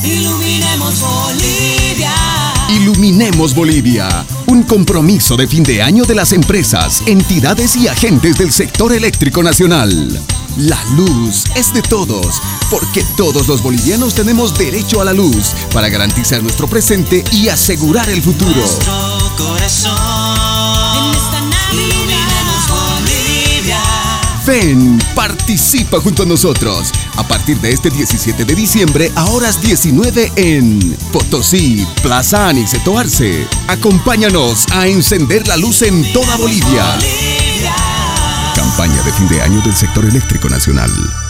Iluminemos Bolivia. Iluminemos Bolivia, un compromiso de fin de año de las empresas, entidades y agentes del sector eléctrico nacional. La luz es de todos, porque todos los bolivianos tenemos derecho a la luz para garantizar nuestro presente y asegurar el futuro. Nuestro corazón. En esta Navidad. Iluminemos Bolivia. Ven, participa junto a nosotros. A partir de este 17 de diciembre a horas 19 en Potosí, Plaza Aniceto Arce. Acompáñanos a encender la luz en toda Bolivia. Campaña de fin de año del sector eléctrico nacional.